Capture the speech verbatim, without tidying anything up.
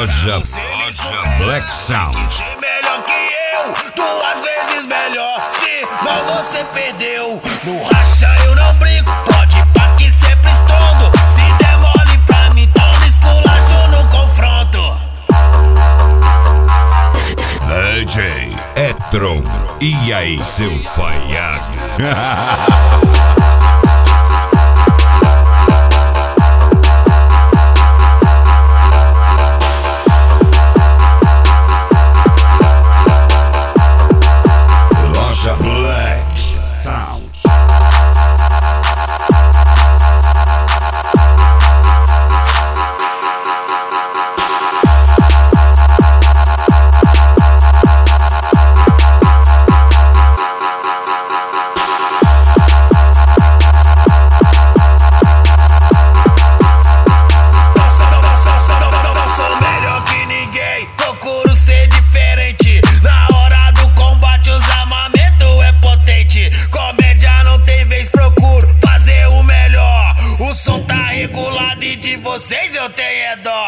Loja, loja Black Sound. Melhor que eu, duas vezes melhor. Se não você perdeu. No racha eu não brinco, pode pá que sempre estrondo. Se der mole pra mim, toma esculacho no confronto. D J Etron, e aí seu falhado? Black Sound. Vocês eu tenho é dó.